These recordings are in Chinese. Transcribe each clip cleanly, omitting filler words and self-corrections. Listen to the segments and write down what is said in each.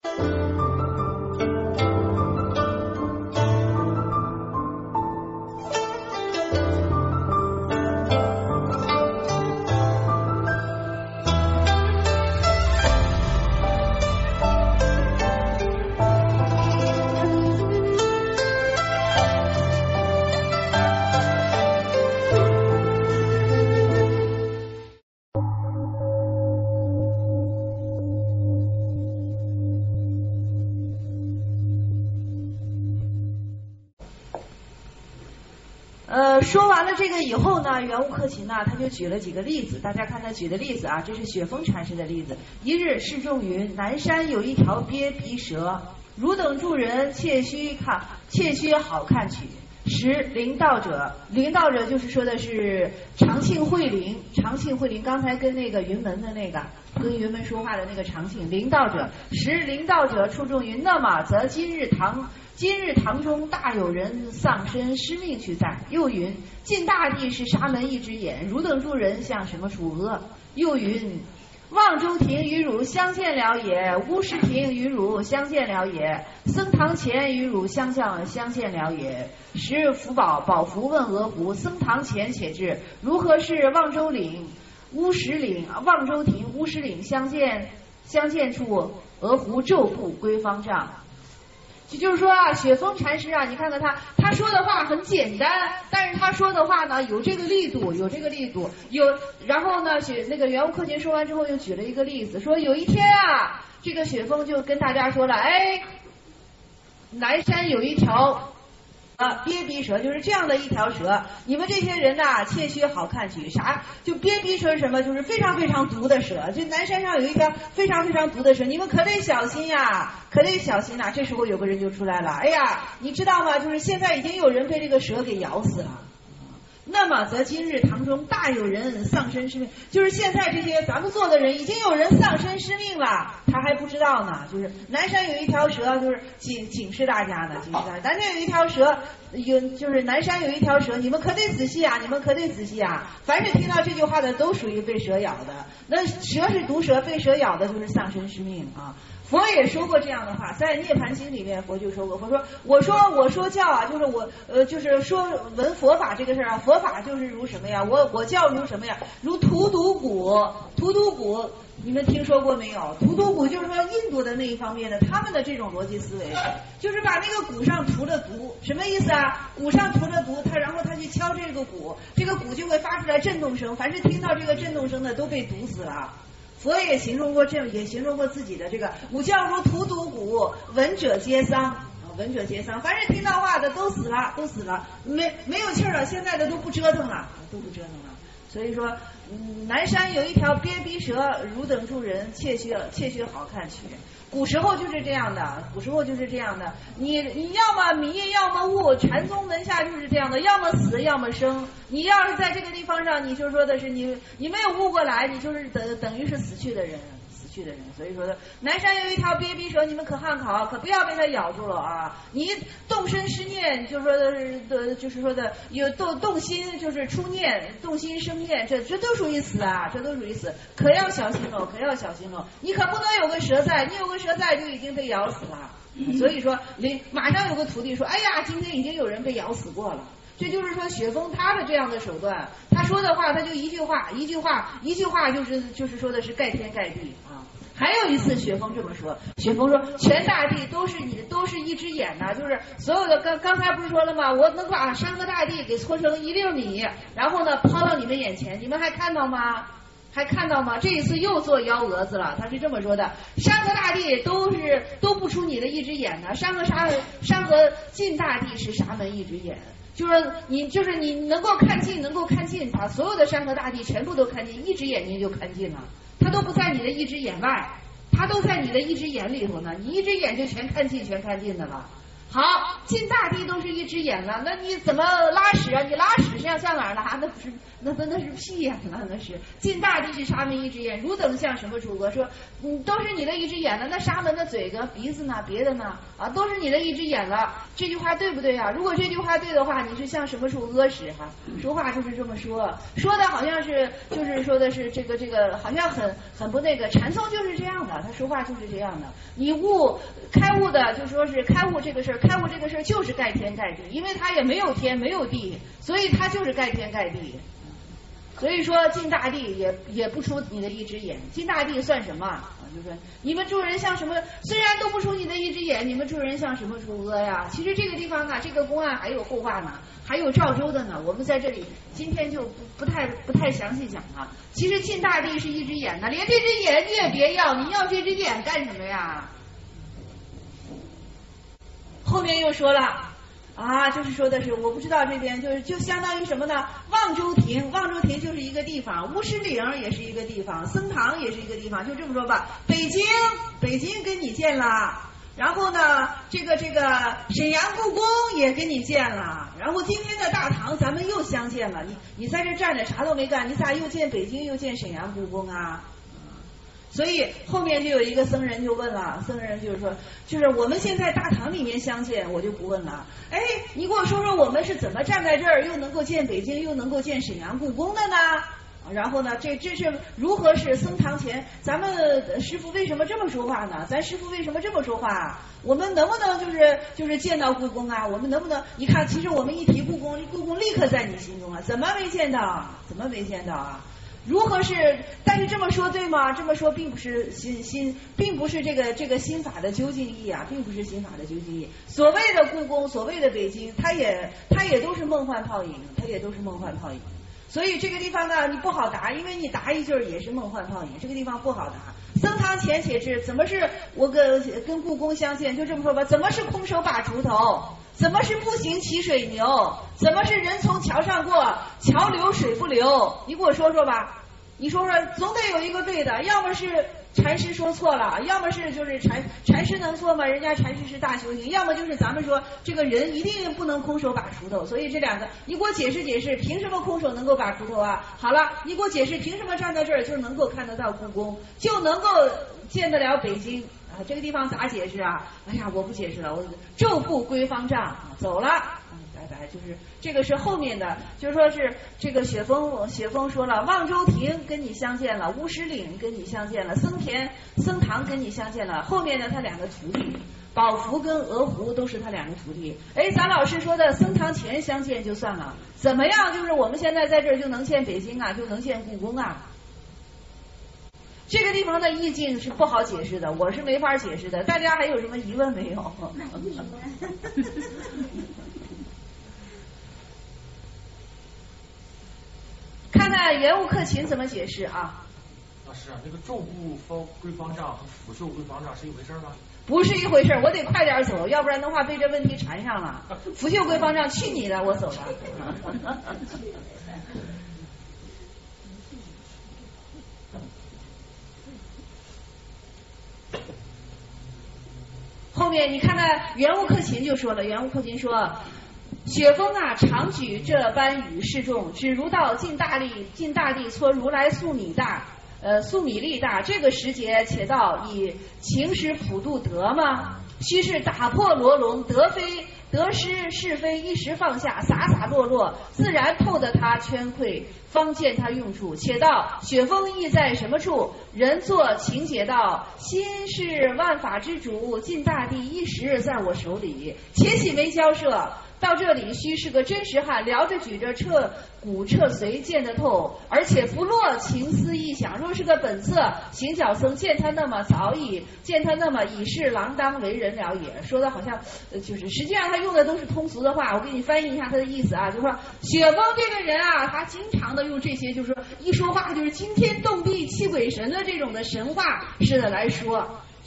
说完了这个以后呢，圆悟克勤呢，他就举了几个例子，大家看他举的例子啊，这是雪峰禅师的例子。一日示众云：南山有一条鳖鼻蛇，汝等诸人切须好看取。时灵道者，灵道者就是说的是长庆惠灵，长庆惠灵，刚才跟那个云门的那个跟云门说话的那个长庆灵道者。时灵道者出众云：那么则今日堂中大有人丧身失命去在。又云：晋大帝是啥门一只眼，汝等诸人向什么处阿？又云：望州亭与汝相见了也，乌石亭与汝相见了也，僧堂前与汝相见了也。时宝福问鹅湖：僧堂前且至，如何是望州岭、乌石岭、望州亭、乌石岭相见处？鹅湖骤步归方丈。就是说啊，雪峰禅师啊，你看看他说的话很简单，但是他说的话呢有这个力度，然后呢，那个圆悟克勤说完之后又举了一个例子，说有一天啊，这个雪峰就跟大家说了，哎，南山有一条鳖鼻蛇，就是这样的一条蛇，你们这些人呐，切须好看取。啥？就鳖鼻蛇是什么？就是非常非常毒的蛇。就南山上有一条非常非常毒的蛇，你们可得小心呀，可得小心呐。这时候有个人就出来了，哎呀，你知道吗？就是现在已经有人被这个蛇给咬死了。那么则今日堂中大有人丧身失命，就是现在这些咱们做的人已经有人丧身失命了，他还不知道呢。就是南山有一条蛇，就是警示大家呢，南山有一条蛇，就是南山有一条蛇，你们可得仔细啊，你们可得仔细啊。凡是听到这句话的都属于被蛇咬的，那蛇是毒蛇，被蛇咬的就是丧身失命啊。佛也说过这样的话，在《涅盘经》里面，佛就说过，佛说我说教啊，就是就是说闻佛法这个事儿啊，佛法就是如什么呀？我教如什么呀？如荼毒蛊，你们听说过没有？荼毒蛊就是说印度的那一方面的，他们的这种逻辑思维，就是把那个蛊上涂了毒，什么意思啊？蛊上涂了毒，然后他去敲这个蛊，这个蛊就会发出来震动声，凡是听到这个震动声的都被毒死了。佛也形容过也形容过自己的这个吾教如荼毒蛊，闻者皆丧。闻者皆丧，凡是听到话的都死了，没有气儿了，现在的都不折腾了。所以说，南山有一条鳖鼻蛇，汝等诸人切须好看取。古时候就是这样的，你要么迷，要么悟，禅宗门下就是这样的，要么死，要么生。你要是在这个地方上，你就说的是你没有悟过来，你就是等于是死去的人。所以说的南山有一条鳖鼻蛇，你们可看好，可不要被它咬住了啊！你动身失念，就是说的有动心，就是出念，动心生念，这都属于死啊，这都属于死，可要小心喽！你可不能有个蛇在，你有个蛇在就已经被咬死了。所以说，马上有个徒弟说：“哎呀，今天已经有人被咬死过了。”这就是说雪峰他的这样的手段，他说的话他就一句话，就是说的是盖天盖地啊。还有一次雪峰这么说，雪峰说全大地都是一只眼呐，就是所有的刚才不是说了吗？我能把山河大地给搓成一粒米，然后呢抛到你们眼前，你们还看到吗？这一次又做幺蛾子了，他是这么说的：山河大地都不出你的一只眼呢，山河尽大地是啥门一只眼？就是你能够看尽，把所有的山河大地全部都看尽，一只眼睛就看尽了，它都不在你的一只眼外，它都在你的一只眼里头呢，你一只眼就全看尽的了。 好，进大地都是一只眼了，那你怎么拉屎啊？你拉屎是要向哪儿拉？那是屁眼了，那是进大地是沙门一只眼，汝等向什么处歌？说都是你的一只眼了，那沙门的嘴跟鼻子呢？别的呢？啊，都是你的一只眼了，这句话对不对啊？如果这句话对的话，你是向什么处阿屎哈？说话就是这么说，说的好像是就是说的是这个好像很不那个，禅宗就是这样的，他说话就是这样的。你开悟的就说是开悟这个事儿就是盖天盖地，因为他也没有天没有地，所以他就是盖天盖地。所以说进大地也不出你的一只眼，进大地算什么啊？就说你们诸人像什么？虽然都不出你的一只眼，你们诸人像什么处阿呀？其实这个地方啊，这个公案还有后话呢，还有赵州的呢。我们在这里今天就不太详细讲了。其实进大地是一只眼呢，连这只眼你也别要，你要这只眼干什么呀？后面又说了。啊，就是说的是，我不知道这边就相当于什么呢？望州亭就是一个地方，乌石岭也是一个地方，僧堂也是一个地方，就这么说吧。北京跟你见了，然后呢，这个沈阳故宫也跟你见了，然后今天的大唐咱们又相见了。你在这站着啥都没干，你咋又见北京又见沈阳故宫啊？所以后面就有一个僧人就问了，僧人就是说，就是我们现在大堂里面相见，我就不问了。哎，你给我说说我们是怎么站在这儿，又能够见北京，又能够见沈阳故宫的呢？然后呢，这是如何是僧堂前？咱们师父为什么这么说话呢？咱师父为什么这么说话？我们能不能就是见到故宫啊？我们能不能？你看，其实我们一提故宫立刻在你心中啊，怎么没见到啊？如何是？但是这么说对吗？这么说并不是并不是这个心法的究竟义啊，并不是心法的究竟义。所谓的故宫，所谓的北京，它也都是梦幻泡影，所以这个地方呢，你不好答，因为你答一句也是梦幻泡影，这个地方不好答。僧堂前且知，怎么是我跟故宫相见？就这么说吧，怎么是空手把锄头？怎么是步行骑水牛？怎么是人从桥上过，桥流水不流？你给我说说吧，你说说，总得有一个对的，要么是禅师说错了，要么是就是禅师能错吗？人家禅师是大修行，要么就是咱们说这个人一定不能空手把锄头。所以这两个，你给我解释，凭什么空手能够把锄头啊？好了，你给我解释，凭什么站在这儿就能够看得到故宫，就能够见得了北京？这个地方咋解释啊？哎呀，我不解释了，我骤步归方丈走了，拜拜。就是这个是后面的，就是说是这个雪峰说了，望州亭跟你相见了，乌石岭跟你相见了，僧堂跟你相见了。后面呢，他两个徒弟，宝福跟鹅湖都是他两个徒弟。哎，咱老师说的僧堂前相见就算了，怎么样？就是我们现在在这儿就能见北京啊，就能见故宫啊？这个地方的意境是不好解释的，我是没法解释的。大家还有什么疑问没有？看看圆悟克勤怎么解释啊？ 老师啊，这个昼步归方丈和俯袖归方丈是一回事吗？ 不是一回事，我得快点走，要不然的话被这问题缠上了。俯袖归方丈，去你的，我走了。后面你看看圆悟克勤就说了，圆悟克勤说，雪峰啊，常举这般语示众，只如到尽大地搓如来粟米粒大，这个时节且到以情识普度德吗？须是打破罗笼，得失是非一时放下，洒落，自然透得他圈溃，方见他用处。且道雪峰意在什么处？人作情解道，心是万法之主，尽大地一时在我手里，且喜没交涉。到这里须是个真实汉，聊着举着彻骨彻髓见得透，而且不落情思意想。若是个本色行脚僧，见他那么已是锒铛为人了也。说的好像就是实际上他用的都是通俗的话，我给你翻译一下他的意思啊，就是说雪峰这个人啊，他经常的用这些，就是说一说话就是惊天动地泣鬼神的这种的神话似的来说。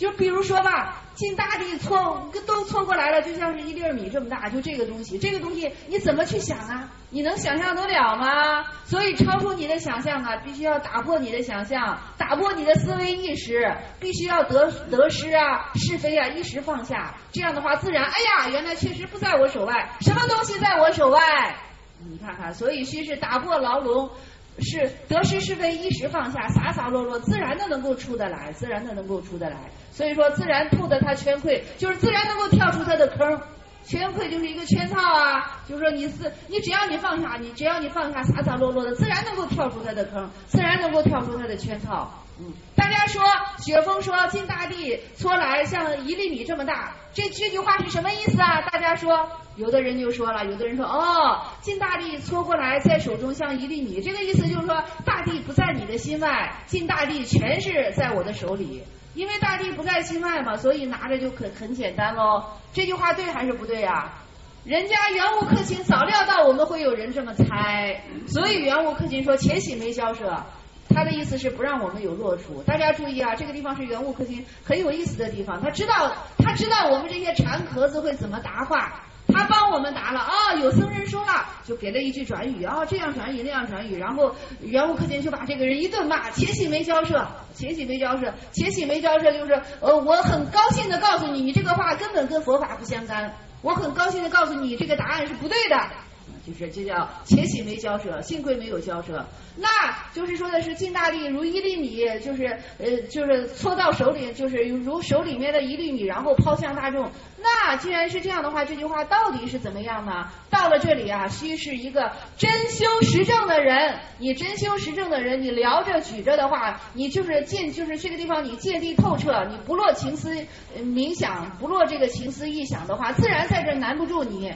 就比如说吧，进大地都搓过来了，就像是1粒米这么大，就这个东西你怎么去想啊？你能想象得了吗？所以超出你的想象啊，必须要打破你的想象，打破你的思维意识，必须要得失啊、是非啊一时放下，这样的话自然，哎呀，原来确实不在我手外，什么东西在我手外？你看看，所以须是打破牢笼，是得失是非一时放下，洒洒落落，自然的能够出得来，自然的能够出得来。所以说，自然吐的他圈溃，就是自然能够跳出他的坑。圈溃就是一个圈套啊，就是说你只要你放下，洒洒落落的，自然能够跳出他的坑，自然能够跳出他的圈套。大家说，雪峰说进大地搓来像1粒米这么大，这句话是什么意思啊？大家说，有的人就说了，有的人说进大地搓过来在手中像1粒米，这个意思就是说大地不在你的心外，进大地全是在我的手里。因为大地不在心外嘛，所以拿着就很简单喽。这句话对还是不对啊？人家圆悟克勤早料到我们会有人这么猜，所以圆悟克勤说且喜没交涉，他的意思是不让我们有落处。大家注意啊，这个地方是圆悟克勤很有意思的地方，他知道我们这些馋壳子会怎么答话。他帮我们答了有僧人说了，就给了一句转语这样转语那样转语，然后圆悟克勤就把这个人一顿骂，且喜没交涉，且喜没交涉，且喜没交涉就是我很高兴的告诉你，你这个话根本跟佛法不相干，我很高兴的告诉你这个答案是不对的，这叫且喜没交涉，幸亏没有交涉。那就是说的是进大地如1粒米，就是搓到手里，就是如手里面的1粒米，然后抛向大众。那既然是这样的话，这句话到底是怎么样呢？到了这里啊，须是一个真修实证的人，你真修实证的人，你聊着举着的话，你就是这个地方你见地透彻，你不落情思冥想，不落这个情思意想的话，自然在这难不住你。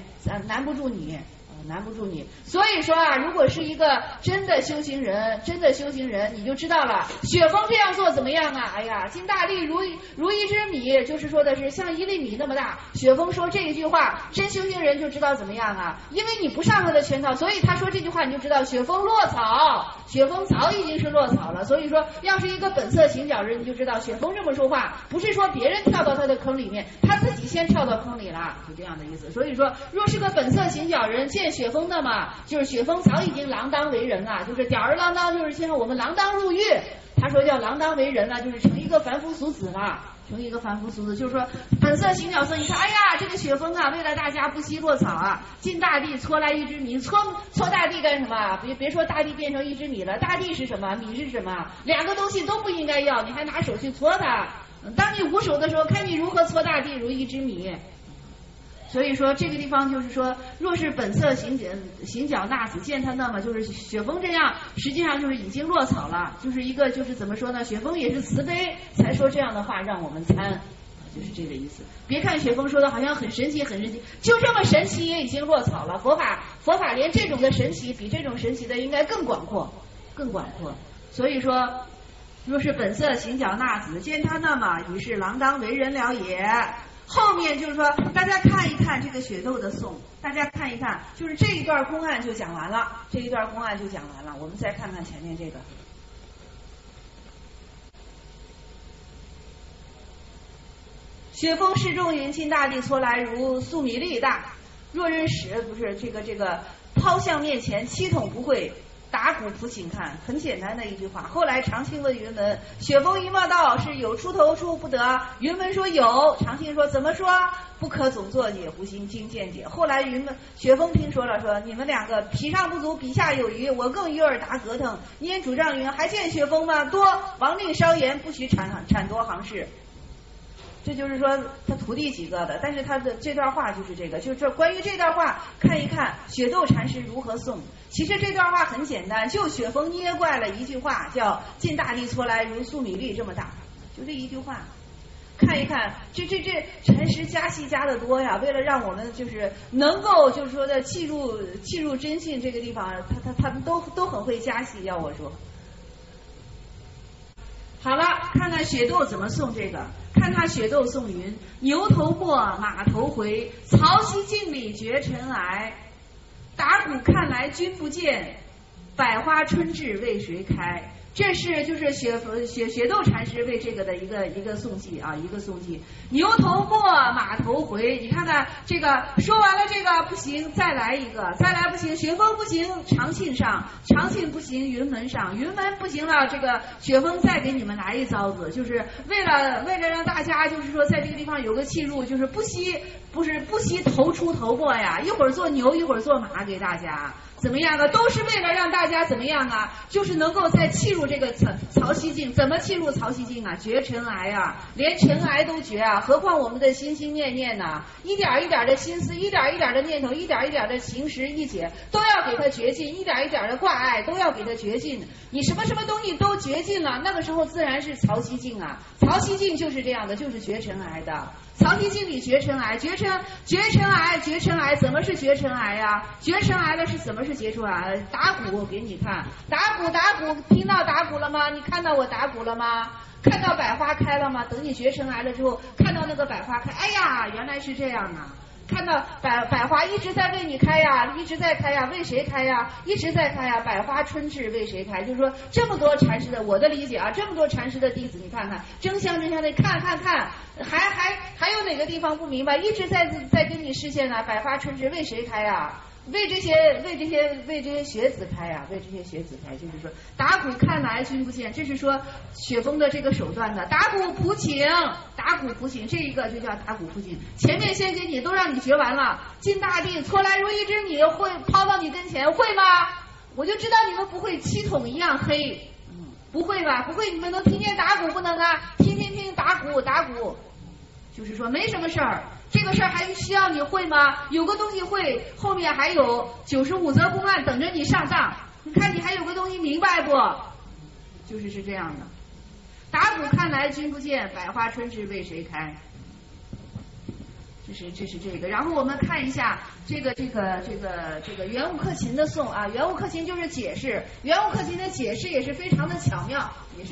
所以说啊，如果是一个真的修行人，你就知道了，雪峰这样做怎么样啊？哎呀，进大地如1只米，就是说的是像1粒米那么大。雪峰说这一句话，真修行人就知道怎么样啊？因为你不上他的圈套，所以他说这句话你就知道雪峰落草，雪峰早已经是落草了。所以说，要是一个本色行脚人，你就知道雪峰这么说话，不是说别人跳到他的坑里面，他自己先跳到坑里了，就这样的意思。所以说，若是个本色行脚人见雪峰的嘛，就是雪峰早已经锒铛为人了，就是吊儿郎当，就是像我们锒铛入狱。他说叫锒铛为人了，就是成一个凡夫俗子了，就是说本色行脚色。你看，哎呀，这个雪峰啊，为了大家不惜落草啊，进大地搓来1只米，搓大地干什么？别说大地变成1只米了，大地是什么？米是什么？两个东西都不应该要，你还拿手去搓它。当你无手的时候，看你如何搓大地如1只米。所以说这个地方就是说，若是本色行脚纳子见他，那么就是雪峰这样，实际上就是已经落草了，就是一个就是怎么说呢？雪峰也是慈悲才说这样的话让我们参，就是这个意思。别看雪峰说的好像很神奇，就这么神奇也已经落草了。佛法连这种的神奇比这种神奇的应该更广阔。所以说，若是本色行脚纳子见他，那么已是锒铛为人了也。后面就是说，大家看一看这个雪窦的颂，大家看一看，就是这一段公案就讲完了，我们再看看前面这个。雪峰示众云：进大地搓来如粟米粒大，若人使不是这个抛向面前七桶不会，打鼓谱请看，很简单的一句话。后来长清问云门：雪峰一冒道是有出头出不得？云门说有。长清说怎么说？不可总作解，胡心经见解。后来雪峰听说了，说你们两个皮上不足，笔下有余，我更与尔答格腾。焉主丈云：还见雪峰吗？多王令稍言，不许铲多行事。这就是说他徒弟几个的，但是他的这段话就是这个，就是这关于这段话看一看雪窦禅师如何诵。其实这段话很简单，就雪峰捏怪了一句话，叫进大地搓来如粟米粒这么大，就这一句话。看一看这禅师加戏加的多呀，为了让我们就是能够就是说的契入真信这个地方，他们都很会加戏，要我说。好了，看看雪窦怎么诵这个。看他雪窦诵云：牛头没，马头回，曹溪镜里绝尘埃。打鼓看来君不见，百花春至为谁开？ 这是就是雪窦禅师为这个的一个颂记啊，一个颂记。牛头没，马头回，你看看这个说完了这个不行，再来一个，再来不行，雪峰不行，长信上，长信不行，云门上，云门不行了，这个雪峰再给你们来一遭子，就是为了让大家就是说在这个地方有个气入，就是不惜头出头没呀，一会儿做牛，一会儿做马给大家。怎么样啊？都是为了让大家怎么样啊？就是能够再契入这个曹溪境，怎么契入曹溪境啊？绝尘埃啊，连尘埃都绝啊，何况我们的心心念念呢？一点一点的心思，一点一点的念头，一点一点的情识意解，都要给它绝尽，一点一点的挂碍都要给它绝尽。你什么东西都绝尽了，那个时候自然是曹溪境啊。曹溪境就是这样的，就是绝尘埃的。曹溪境里绝尘埃，绝尘埃，怎么是绝尘埃呀？绝尘埃了是怎么是结出来？打鼓我给你看，打鼓，听到打鼓了吗？你看到我打鼓了吗？看到百花开了吗？等你绝尘埃了之后，看到那个百花开，哎呀，原来是这样啊！看到百花一直在为你开呀，一直在开呀，为谁开呀？一直在开呀，百花春至为谁开？就是说这么多禅师的，我的理解啊，这么多禅师的弟子，你看看，争相的看，还有哪个地方不明白？一直在跟你示现呢，百花春至为谁开呀？为这些学子开呀，为这些学子开，就是说打鼓看来君不见，这是说雪峰的这个手段的。打鼓谱请，这一个就叫打鼓谱请。前面先给你都让你学完了，进大地搓来如一只米，会抛到你跟前，会吗？我就知道你们不会，七筒一样黑，不会吧？不会，你们能听见打鼓不能啊？听打鼓，就是说没什么事儿。这个事儿还需要你会吗？有个东西会，后面还有95则公案等着你上当。你看你还有个东西明白不？是这样的。打鼓看来君不见，百花春至为谁开？这是这个。然后我们看一下这个圆悟克勤的颂啊，圆悟克勤就是解释，圆悟克勤的解释也是非常的巧妙。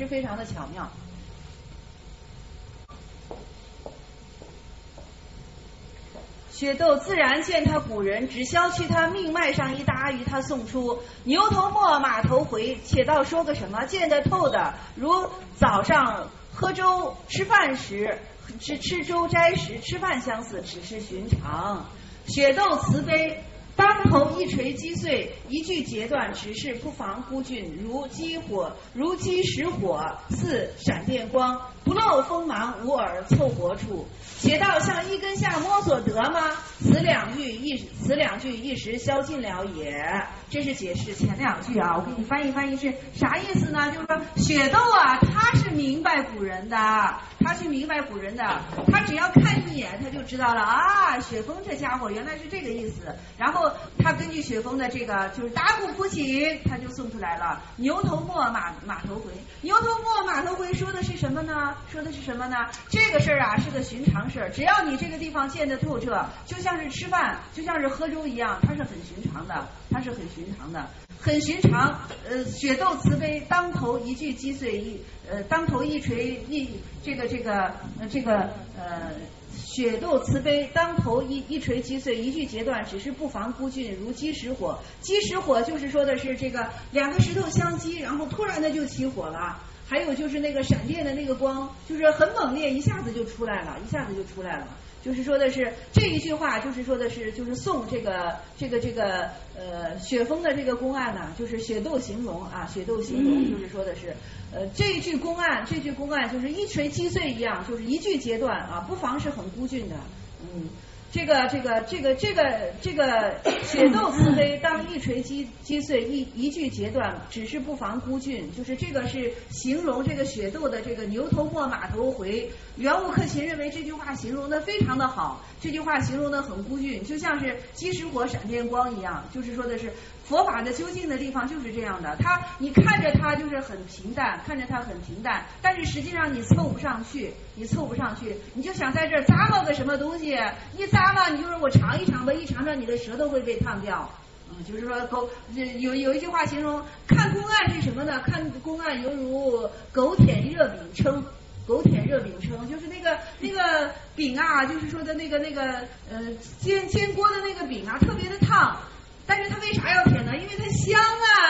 雪窦自然见他古人，只消去他命脉上一搭，与他送出牛头没，马头回。且道说个什么见得透的，如早上喝粥吃饭时，吃粥斋时吃饭相似，只是寻常。雪窦慈悲，当头一锤击碎，一句截断，只是不妨孤峻，如击石火，似闪电光，不露锋芒，无耳凑活处。且道向一根下摸索得吗？此两句一时消尽了也。这是解释前两句啊，我给你翻译是啥意思呢？就是说雪窦啊，他是明白古人的，他只要看一眼他就知道了啊，雪峰这家伙原来是这个意思。然后他根据雪峰的这个就是打鼓谱请，他就送出来了牛头没，马头回。牛头没，马头回说的是什么呢？这个事儿啊是个寻常事儿，只要你这个地方见得透彻，就像是吃饭，就像是喝粥一样，它是很寻常的。雪窦慈悲，当头一句击碎，当头一锤雪窦慈悲，当头一锤击碎，一句截断，只是不妨孤峻，如击石火。击石火就是说的是这个两个石头相击，然后突然的就起火了。还有就是那个闪电的那个光，就是很猛烈，一下子就出来了。就是说的是这一句话，就是说的是就是送这个雪峰的这个公案呢，就是雪窦形容啊，就是说的是这一句公案就是一锤击碎一样，就是一句截断啊，不妨是很孤峻的。这个雪窦慈悲，当一锤击碎，一句截断，只是不妨孤峻。就是这个是形容这个雪窦的这个牛头没，马头回。圆悟克勤认为这句话形容的非常的好，这句话形容的很孤峻，就像是击石火、闪电光一样。就是说的是佛法的究竟的地方就是这样的，你看着它就是很平淡，但是实际上你凑不上去，你就想在这儿咂摸个什么东西，一咂摸你就说我尝一尝吧，一尝尝你的舌头会被烫掉。就是说有一句话形容看公案是什么呢？看公案犹如狗舔热饼铛，就是那个饼啊，就是说的那个煎锅的那个饼啊，特别的烫。但是它为啥要舔呢？因为它香啊，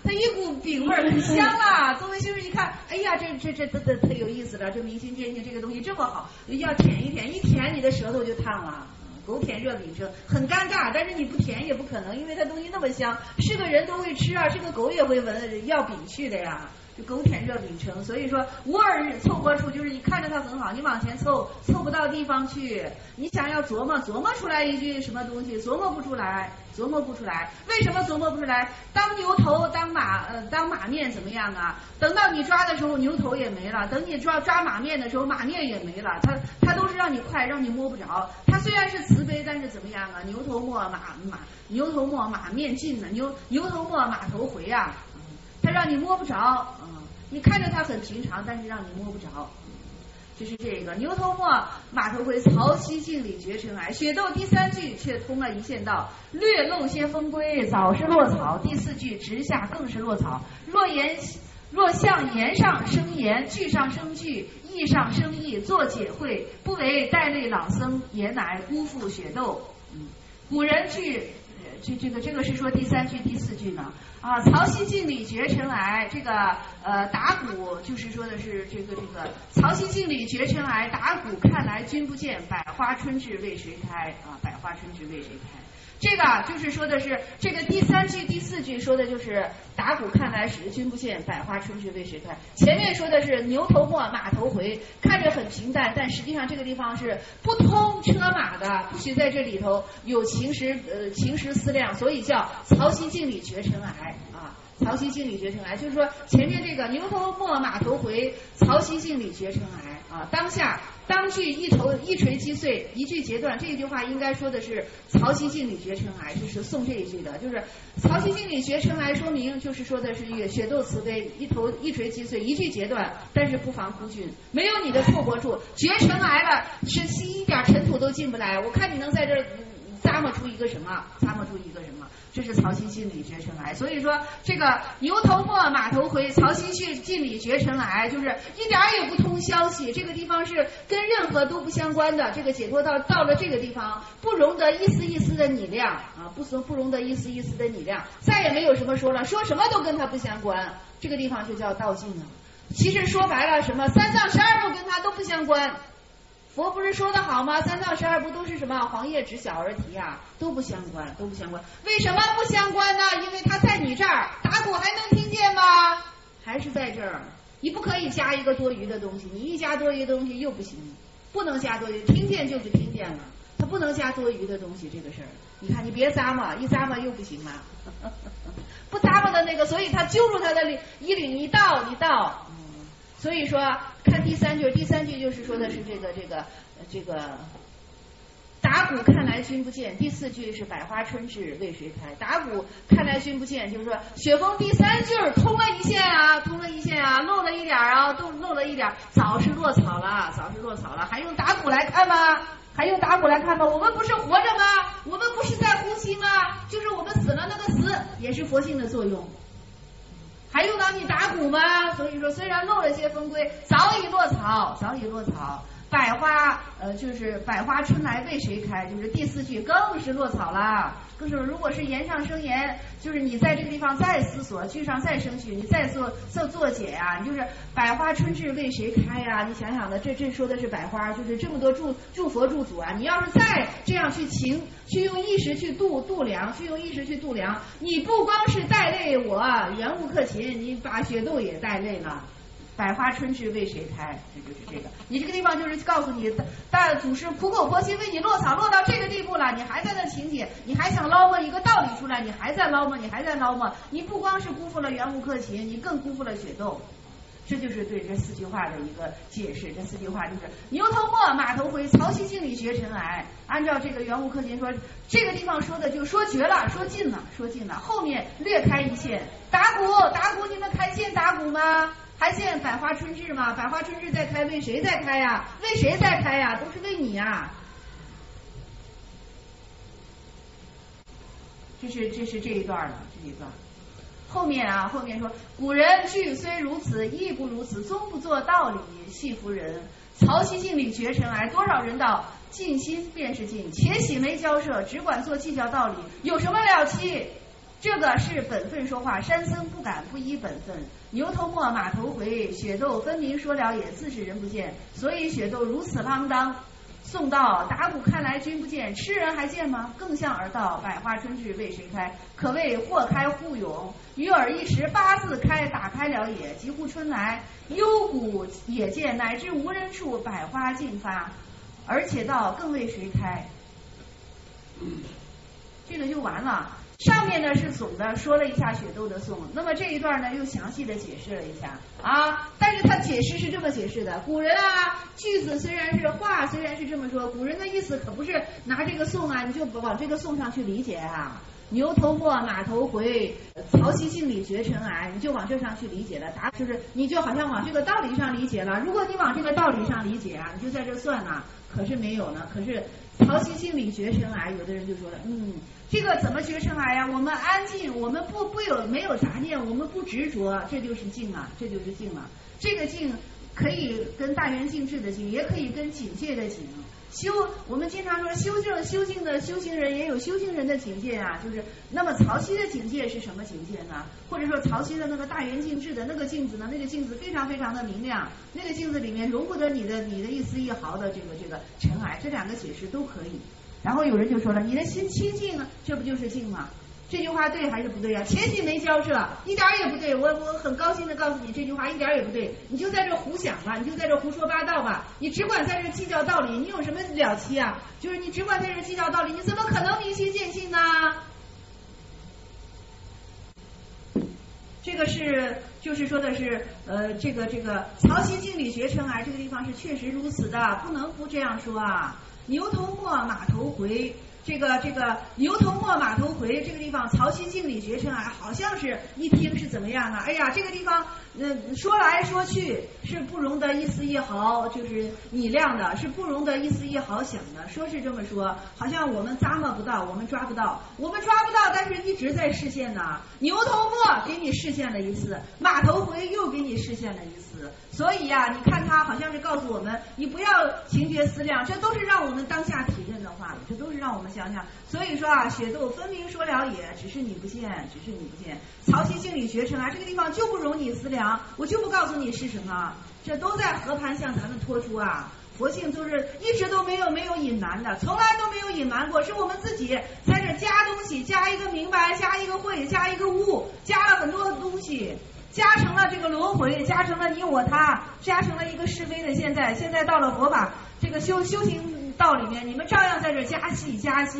它一股饼味儿，很香啊。作为学生一看，哎呀，这特有意思了，这明心见性这个东西这么好，要舔一舔，一舔你的舌头就烫了。狗舔热饼声，很尴尬，但是你不舔也不可能，因为它东西那么香，是个人都会吃啊，是个狗也会闻，要饼去的呀。就狗舔热饼声，所以说无耳凑合处，就是你看着它很好，你往前凑不到地方去，你想要琢磨出来一句什么东西，琢磨不出来。为什么琢磨不出来？当牛头当马面怎么样啊？等到你抓的时候，牛头也没了；等你抓马面的时候，马面也没了。它都是让你快，让你摸不着。它虽然是慈悲，但是怎么样啊？牛头没马面尽了，牛头没马头回啊。它让你摸不着，你看着它很平常，但是让你摸不着，就是这个牛头没马头回，曹溪镜里绝尘埃。雪窦第3句却通了一线道，略露些风归，早是落草。第4句直下更是落草。若向言上生言，句上生句，意上生意，作解会，不为带类老僧，也乃辜负雪窦。古人句。这个是说第3句第4句呢啊，曹溪镜里绝尘埃，这个打鼓就是说的是这个曹溪镜里绝尘埃，打鼓看来君不见，百花春至为谁开啊？百花春至为谁开？这个就是说的是这个第3句第4句说的就是打鼓看来时君不见，百花春至为谁开。前面说的是牛头没马头回，看着很平淡，但实际上这个地方是不通车马的，不许在这里头有情识思量，所以叫曹溪镜里绝尘埃啊。曹溪镜里绝尘埃，就是说前面这个牛头没马头回，曹溪镜里绝尘埃啊。当句一锤击碎，一句截断。这一句话应该说的是曹溪镜里绝尘埃，就是送这一句的，就是曹溪镜里绝尘埃，说明就是说的是雪窦慈悲，一锤击碎，一句截断，但是不妨孤军，没有你的错过处，绝尘埃了，是一点尘土都进不来。我看你能在这儿咂摸出一个什么？这是曹溪镜里绝尘埃。所以说这个牛头没马头回，曹溪镜里绝尘埃，就是一点也不通消息，这个地方是跟任何都不相关的。这个解脱到了这个地方，不容得一丝一丝的拟量啊，不容得一丝一丝的拟量，再也没有什么说了，说什么都跟它不相关，这个地方就叫道尽了。其实说白了，什么三藏12部跟它都不相关。佛不是说的好吗？三藏12部都是什么黄叶知晓而提啊，都不相关。为什么不相关呢？因为它在你这儿打鼓还能听见吗？还是在这儿，你不可以加一个多余的东西，你一加多余的东西又不行，不能加多余，听见就是听见了，它不能加多余的东西，这个事儿，你看你别咂摸，一咂摸又不行了，不咂摸的那个，所以他揪住他的衣领，你倒。所以说看第3句就是说的是这个打鼓看来君不见，第4句是百花春至为谁开。打鼓看来君不见，就是说雪峰第3句通了一线啊，漏了一点啊，都漏了一点，早是落草了，还用打鼓来看吗？我们不是活着吗？我们不是在呼吸吗？就是我们死了，那个死也是佛性的作用，还用到你打鼓吗？所以说虽然漏了些风归，早已落草。百花就是百花春来为谁开，就是第4句更是落草了，更是如果是言上生言，就是你在这个地方再思索，句上再生句，你再做解啊，你就是百花春至为谁开呀？你想想的，这说的是百花，就是这么多诸佛诸祖啊，你要是再这样去用意识去度量，你不光是带累我圆悟克勤，你把雪窦也带累了。百花春至为谁开，这就是这个。你这个地方就是告诉你，大祖师苦口婆心为你落草，落到这个地步了，你还在那情解，你还想捞摸一个道理出来，你还在捞摸，你不光是辜负了圆悟克勤，你更辜负了雪窦。这就是对这4句话的一个解释。这4句话就是牛头没马头回，曹溪镜里绝尘埃。按照这个圆悟克勤说，这个地方说的就说绝了，说尽了，后面略开一线。打鼓，你们开线打鼓吗？还见百花春至吗？百花春至在开，为谁在开呀？都是为你呀。这是这一段。后面说，古人句虽如此，亦不如此，终不做道理，戏服人。曹溪镜里绝尘埃，多少人道尽心便是尽，且喜没交涉，只管做计较道理，有什么了期？ 这个是本分说话，山僧不敢不依本分。牛头没马头回，雪窦分明说了也，自是人不见。所以雪窦如此啷当。宋道打鼓看来君不见，痴人还见吗？更向而道，百花春至为谁开？可谓或开互咏。与尔一时八字开，打开了也。急乎春来，幽谷也见，乃至无人处，百花尽发。而且道更为谁开？这个就完了。上面呢是总的说了一下雪窦的颂，那么这一段呢又详细的解释了一下啊。但是他解释是这么解释的，古人啊，句子虽然是话虽然是这么说，古人的意思可不是拿这个颂啊你就往这个颂上去理解啊。牛头没马头回，曹溪敬礼绝尘埃，你就往这上去理解了，就是你就好像往这个道理上理解了。如果你往这个道理上理解啊，你就在这算呐，可是没有呢。可是曹溪敬礼绝尘埃，有的人就说了，这个怎么绝尘埃呀？我们安静，我们没有杂念，我们不执着，这就是静啊，这就是静啊。这个静可以跟大圆净智的静，也可以跟警戒的警。我们经常说修静的修行人也有修行人的境界啊，就是那么曹溪的境界是什么境界呢？或者说曹溪的那个大圆净智的那个镜子呢？那个镜子非常非常的明亮，那个镜子里面容不得你的一丝一毫的这个尘埃，这两个解释都可以。然后有人就说了，你的心清净啊，这不就是静吗？这句话对还是不对啊？前几没交涉，一点也不对。我很高兴的告诉你，这句话一点也不对。你就在这胡想吧，你就在这胡说八道吧。你只管在这计较道理，你有什么了期啊？就是你只管在这计较道理，你怎么可能明心见性呢？这个就是说的是这个曹溪敬礼绝尘埃，这个地方是确实如此的，不能不这样说啊。牛头没马头回。这个牛头没马头回，这个地方曹溪敬礼绝尘埃，好像是一听是怎么样呢？哎呀，这个地方说来说去是不容得一丝一毫就是拟量的，是不容得一丝一毫想的。说是这么说，好像我们咂摸不到，我们抓不到，但是一直在视线呢。牛头没给你视线了一次，马头回又给你视线了一次。所以呀，你看他好像是告诉我们，你不要情觉思量，这都是让我们当下体认的话，这都是让我们想想。所以说啊，雪窦分明说了也，只是你不见。曹溪敬礼绝尘埃，这个地方就不容你思量，我就不告诉你是什么，这都在和盘向咱们托出啊。佛性就是一直都没有隐瞒的，从来都没有隐瞒过，是我们自己在这加东西，加一个明白，加一个慧，加一个悟，加了很多东西。加成了这个轮回，加成了你我他，加成了一个是非的现在到了佛法这个修行道里面，你们照样在这加戏。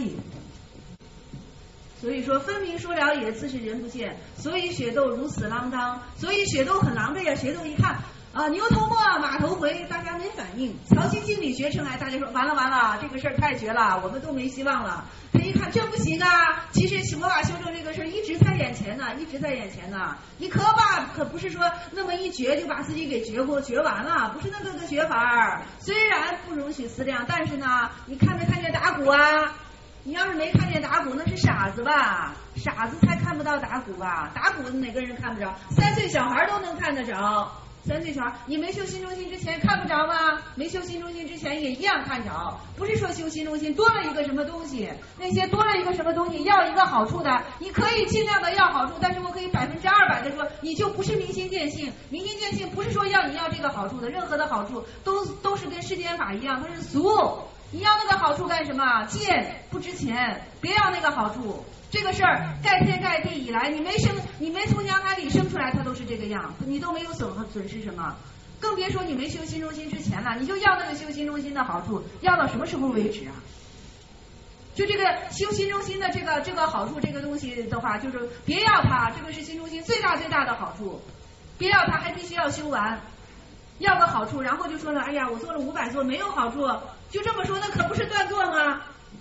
所以说分明说了也，自是人不见。所以雪窦如此啷当，所以雪窦很狼狈啊。雪窦一看牛头没马头回，大家没反应。曹溪敬礼绝尘埃，大家说完了，这个事儿太绝了，我们都没希望了。他一看这不行啊，其实魔法修正这个事儿一直在眼前呢。你可不是说那么一绝就把自己给绝完了，不是那个绝法。虽然不容许思量，但是呢，你看没看见打鼓啊？你要是没看见打鼓，那是傻子吧？傻子才看不到打鼓吧？打鼓哪个人看不着？3岁小孩都能看得着。3岁小孩，你没修心中心之前看不着吗？没修心中心之前也一样看着。不是说修心中心多了一个什么东西，那些多了一个什么东西要一个好处的，你可以尽量的要好处，但是我可以200%的说，你就不是明心见性。明心见性不是说你要这个好处的，任何的好处都是跟世间法一样，它是俗。你要那个好处干什么？贱不值钱，别要那个好处。这个事儿盖天盖地以来，你没从娘胎里生出来，它都是这个样，你都没有损失什么，更别说你没修心中心之前了。你就要那个修心中心的好处，要到什么时候为止啊？就这个修心中心的这个好处，这个东西的话，就是别要它，这个是心中心最大的好处，别要它，还必须要修完。要个好处，然后就说了，哎呀，我做了500座没有好处，就这么说，那可不是断做吗？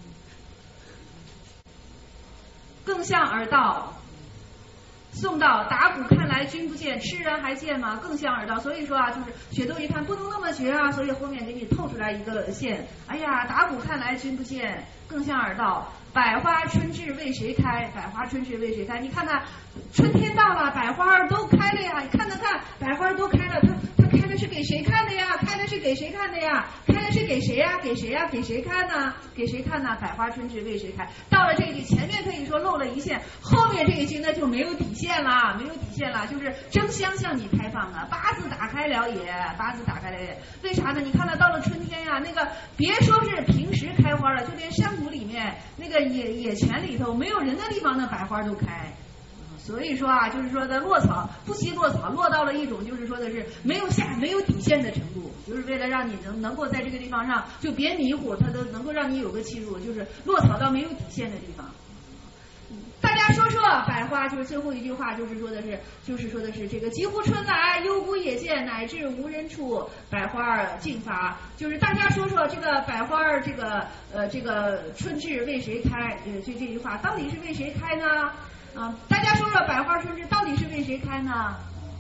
更向而道，宋道打鼓看来君不见，痴人还见吗？更向而道。所以说啊，就是雪窦一看不能那么绝啊，所以后面给你透出来一个线。哎呀，打鼓看来君不见，更向而道。百花春至为谁开？百花春至为谁开？你看看，春天到了，百花都开了呀！你看，百花都开了，它开的是给谁看的呀？开的是给谁看的呀？开的是给谁呀？给谁呀？给谁看呢？给谁看呢？百花春至为谁开？到了这一句，前面可以说漏了一线，后面这一句那就没有底线了，没有底线了，就是争相向你开放了，八字打开了也，八字打开了也。为啥呢？你看到到了春天呀，那个别说是平时开花了，就连山谷里面那个野泉里头没有人的地方，那百花都开。所以说啊，就是说的落草不惜落草，落到了一种就是说的是没有底线的程度，就是为了让你能够在这个地方上就别迷糊，它都能够让你有个记住，就是落草到没有底线的地方。大家说说百花，就是最后一句话，就是说的是这个几乎春来，幽谷野见，乃至无人处，百花竞发。就是大家说说这个百花，这个春至为谁开？这句话到底是为谁开呢？大家说说百花春至到底是为谁开呢？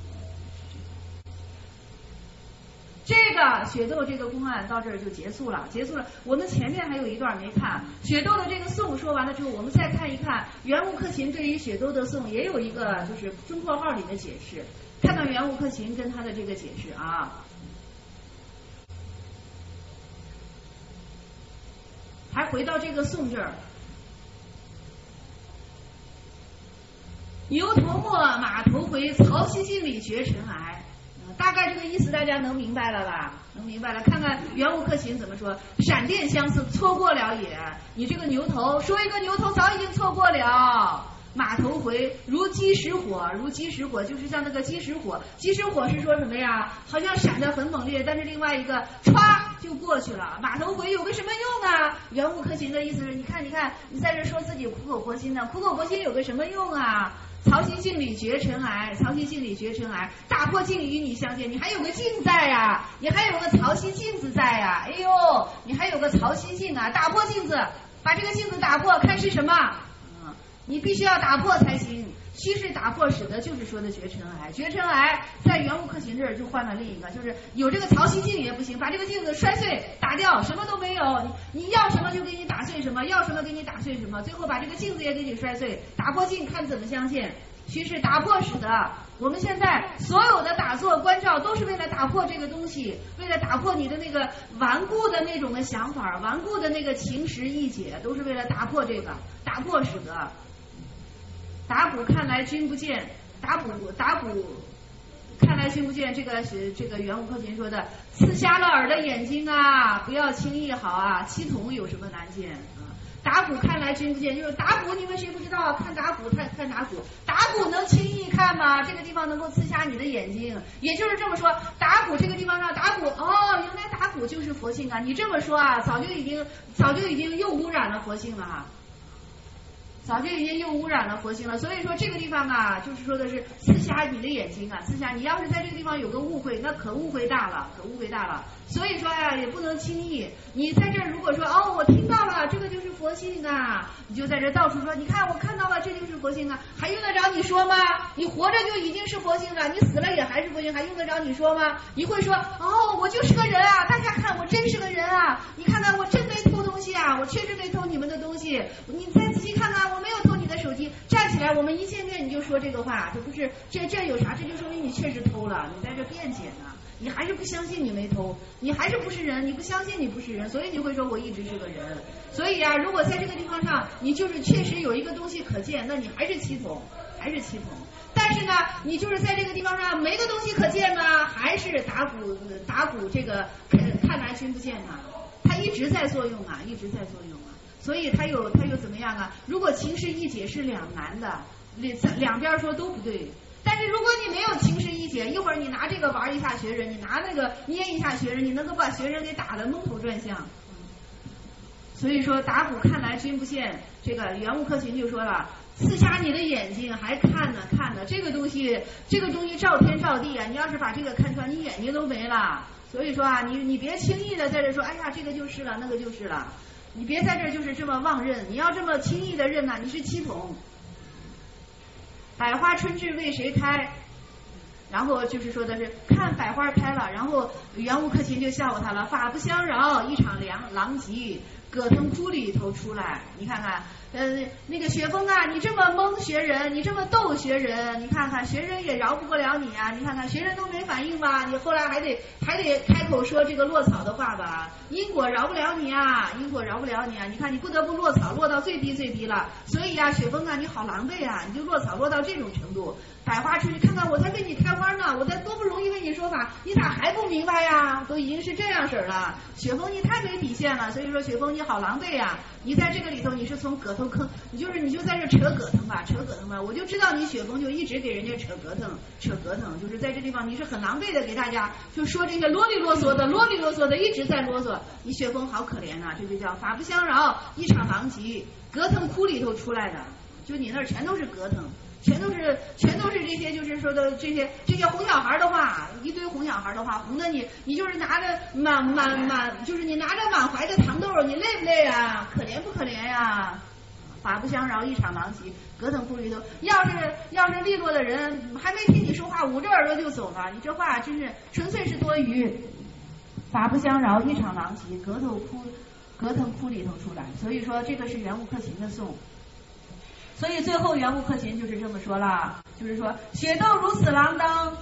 这个雪窦这个公案到这儿就结束了。我们前面还有一段没看，雪窦的这个颂说完了之后，我们再看一看袁悟克勤对于雪窦的颂也有一个就是中括号里的解释，看看袁悟克勤跟他的这个解释啊。还回到这个颂这儿。牛头没，马头回，曹溪泾里绝尘埃。大概这个意思大家能明白了吧？能明白了。看看袁悟克勤怎么说：闪电相似，错过了也。你这个牛头，说一个牛头早已经错过了。马头回，如鸡食火，就是像那个鸡食火。鸡食火是说什么呀？好像闪得很猛烈，但是另外一个歘就过去了。马头回有个什么用啊？袁悟克勤的意思是，你看，你在这说自己苦口婆心的，苦口婆心有个什么用啊？曹溪泾里绝尘埃，大破镜与你相见，你还有个镜在呀，你还有个曹溪镜子在呀，哎呦，你还有个曹溪镜啊，打破镜子，把这个镜子打破，看是什么？你必须要打破才行。虚实打破使得就是说的绝尘埃，绝尘埃在袁悟克勤这儿就换了另一个，就是有这个曹溪镜也不行，把这个镜子摔碎打掉，什么都没有，你要什么就给你打碎什么，要什么给你打碎什么，最后把这个镜子也给你摔碎，打破镜看怎么相见。虚实打破使得我们现在所有的打坐观照都是为了打破这个东西，为了打破你的那个顽固的那种的想法，顽固的那个情识意解，都是为了打破这个，打破使得。打鼓看来君不见，打鼓看来君不见，这个袁悟克勤说的，刺瞎了耳的眼睛啊，不要轻易好啊，七筒有什么难见啊？打鼓看来君不见，就是打鼓，你们谁不知道？看打鼓，看打鼓，打鼓能轻易看吗？这个地方能够刺瞎你的眼睛，也就是这么说，打鼓这个地方上打鼓，原来打鼓就是佛性啊！你这么说啊，早就已经又污染了佛性了哈。早就已经又污染了佛性了，所以说这个地方啊，就是说的是刺瞎你的眼睛啊，刺瞎你要是在这个地方有个误会，那可误会大了。所以说呀，也不能轻易。你在这儿如果说我听到了，这个就是佛性啊，你就在这到处说，你看我看到了，这就是佛性啊，还用得着你说吗？你活着就已经是佛性了，你死了也还是佛性，还用得着你说吗？你会说我就是个人啊，大家看我真是个人啊，你看看我真没偷东西啊，我确实没偷你们的东西，你再仔细看看，我没有偷你的手机。站起来，我们一见面你就说这个话，这不是这有啥？这就说明你确实偷了，你在这辩解呢，你还是不相信你没偷，你还是不是人，你不相信你不是人，所以你会说我一直是个人。所以啊，如果在这个地方上你就是确实有一个东西可见，那你还是七筒。但是呢，你就是在这个地方上没个东西可见呢，还是打鼓这个看来君不见呢，它一直在作用啊。所以它又怎么样啊？如果情识意解是两难的，两边说都不对。但是如果你没有情识意解，一会儿你拿这个玩一下学人，你拿那个捏一下学人，你能够把学人给打得蒙头转向。所以说打鼓看来君不见，这个袁悟克勤就说了，刺瞎你的眼睛还看呢，这个东西照天照地啊，你要是把这个看穿，你眼睛都没了。所以说啊，你别轻易的在这说，哎呀这个就是了，那个就是了，你别在这就是这么妄认，你要这么轻易的认呢，你是七筒。百花春至为谁开？然后就是说的是看百花开了，然后袁悟克勤就笑话他了，法不相饶，一场狼藉， 葛藤窟里头出来。你看看，那个雪峰啊，你这么蒙学人，你这么逗学人，你看看学人也饶不过了你啊！你看看学人都没反应吧？你后来还得开口说这个落草的话吧？因果饶不了你啊！因果饶不了你啊！你看你不得不落草，落到最低了。所以啊，雪峰啊，你好狼狈啊！你就落草落到这种程度。百花出去看看，我才为你开花呢，我才多不容易为你说法，你咋还不明白呀？都已经是这样式了。雪峰你太没底线了，所以说雪峰你好狼狈呀！你在这个里头你是从葛头坑，你就在这扯葛藤吧，我就知道你雪峰就一直给人家扯葛藤，就是在这地方你是很狼狈的，给大家就说这些啰里啰嗦的一直在啰嗦。你雪峰好可怜呐，这就叫法不相饶，一场狼藉，葛藤窟里头出来的，就你那儿全都是葛藤。全都是这些，就是说的这些哄小孩的话，一堆哄小孩的话，哄的你就是拿着就是你拿着满怀的糖豆，你累不累啊？可怜不可怜呀？法不相饶，一场狼藉，葛藤窟里头。要是利落的人，还没听你说话，捂着耳朵就走了，你这话真是纯粹是多余。法不相饶，一场狼藉，葛藤窟里头出来。所以说，这个是袁悟克勤的颂。所以最后袁悟克勤就是这么说了，就是说雪窦如此郎当，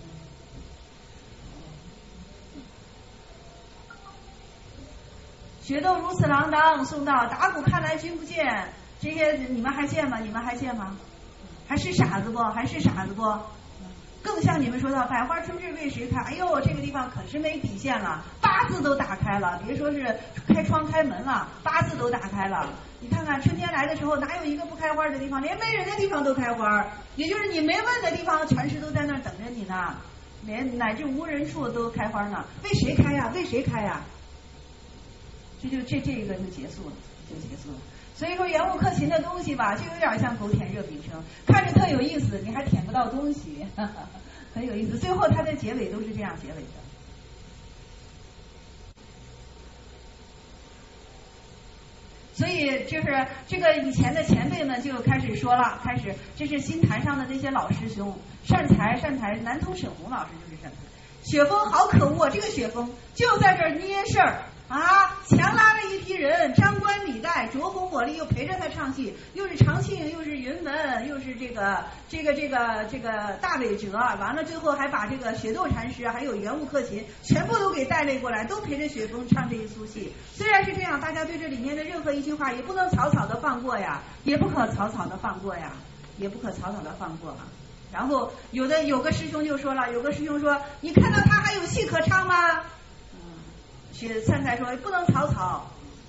雪窦如此郎当，送到打鼓看来君不见。这些你们还见吗？还是傻子不？更像你们说到百花春至为谁开？哎呦，这个地方可是没底线了，八字都打开了，别说是开窗开门了，八字都打开了。你看看春天来的时候，哪有一个不开花的地方？连没人的地方都开花，也就是你没问的地方，全是都在那儿等着你呢，连乃至无人处都开花呢。为谁开呀？这个就结束了。所以说袁悟克勤的东西吧，就有点像狗舔热饼铛，看着特有意思，你还舔不到东西，很有意思。最后他的结尾都是这样结尾的。所以就是这个以前的前辈们就开始说了，这是新坛上的这些老师兄，善财，南通沈洪老师就是善财。雪峰好可恶，这个雪峰就在这儿捏事儿啊，强拉了一批人，张冠李戴，着红抹绿，又陪着他唱戏，又是长庆，又是云门，又是这个大伟哲，完了最后还把这个雪窦禅师还有袁悟克勤全部都给带类过来，都陪着雪峰唱这一出戏。虽然是这样，大家对这里面的任何一句话也不能草草的放过呀，也不可草草的放过啊。然后有个师兄就说了，你看到他还有戏可唱吗？善财说不能草草。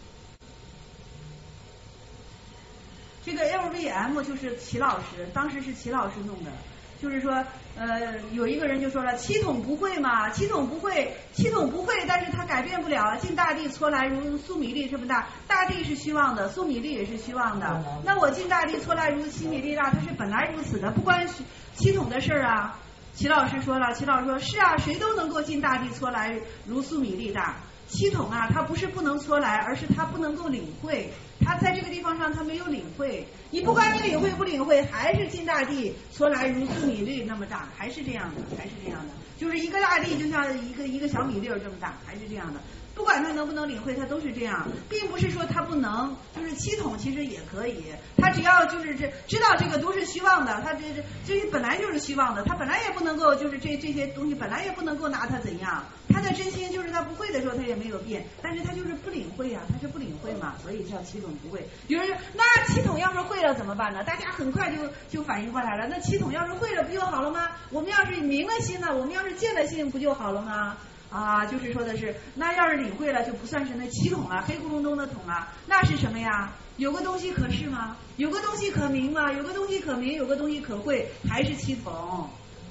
这个 LVM 就是齐老师，当时是齐老师弄的，就是说有一个人就说了，七统不会嘛，七统不会，但是他改变不了，尽大地搓来如粟米粒这么大，大地是虚妄的，粟米粒也是虚妄的，那我尽大地搓来如粟米粒大，它是本来如此的，不关七统的事儿啊。齐老师说是啊，谁都能够尽大地搓来如粟米粒大。七统啊，它不是不能搓来，而是它不能够领会，它在这个地方上它没有领会。你不管你领会不领会，还是尽大地搓来如粟米粒那么大，还是这样的，就是一个大地就像一个小米粒这么大，还是这样的。不管他能不能领会，他都是这样，并不是说他不能，就是七统其实也可以，他只要就是知道这个都是虚妄的，他这些本来就是虚妄的，他本来也不能够就是这些东西本来也不能够拿他怎样，他的真心就是他不会的时候他也没有变，但是他就是不领会啊，他是不领会嘛，所以叫七统不会。有人说那七统要是会了怎么办呢？大家很快就反应过来了，那七统要是会了不就好了吗？我们要是明了心了，我们要是见了心不就好了吗？啊，就是说的是，那要是领会了就不算是那七统了，黑咕隆咚的统了，那是什么呀？有个东西可是吗？有个东西可明吗？有个东西可明，有个东西可会，还是七统。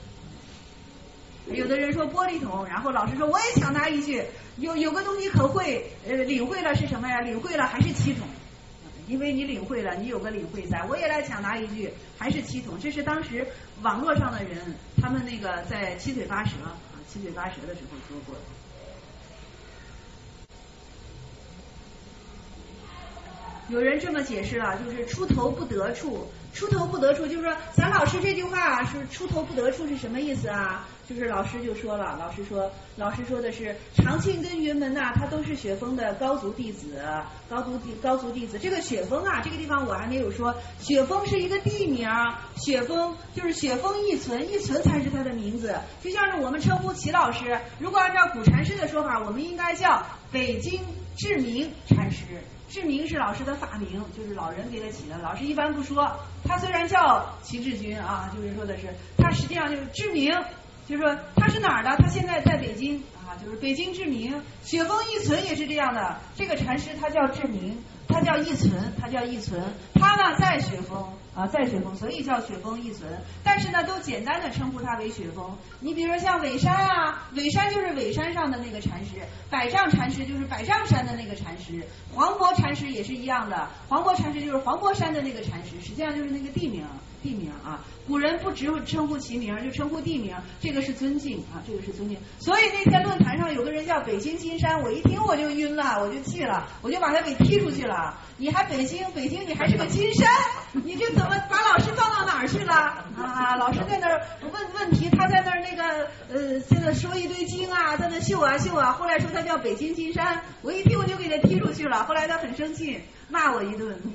有的人说玻璃桶，然后老师说我也抢答一句，有个东西可会，领会了是什么呀？领会了还是七统。因为你领会了，你有个领会在，我也来抢答一句，还是七统。这是当时网络上的人，他们那个在七嘴八舌的时候说过的。 有人这么解释了，就是出头不得处。出头不得处，就是说咱老师这句话是出头不得处是什么意思啊？就是老师就说了，老师说的是长庆跟云门呐，它都是雪峰的高足弟子，高足弟子。这个雪峰啊，这个地方我还没有说，雪峰是一个地名，雪峰就是雪峰一存，一存才是它的名字。就像是我们称呼齐老师，如果按照古禅师的说法，我们应该叫北京志明禅师。志明是老师的法名，就是老人给他起的。老师一般不说，他虽然叫齐志军啊，就是说的是他实际上就是志明，就是说他是哪儿的？他现在在北京啊，就是北京志明。雪峰一存也是这样的，这个禅师他叫志明，他叫一存，他呢在雪峰啊，在雪峰，所以叫雪峰一存。但是呢，都简单的称呼他为雪峰。你比如说像尾山啊，尾山就是尾山上的那个禅师，百丈禅师就是百丈山的那个禅师，黄渤禅师也是一样的，黄渤禅师就是黄渤山的那个禅师，实际上就是那个地名啊。古人不只称呼其名，就称呼地名，这个是尊敬啊，这个是尊敬。所以那天论坛上有个人叫北京金山，我一听我就晕了，我就气了，我就把他给踢出去了。你还北京，你还是个金山，你这怎么把老师放到哪儿去了啊？老师在那儿问题，他在那儿那个在那说一堆经啊，在那秀啊，后来说他叫北京金山，我一听我就给他踢出去了。后来他很生气，骂我一顿。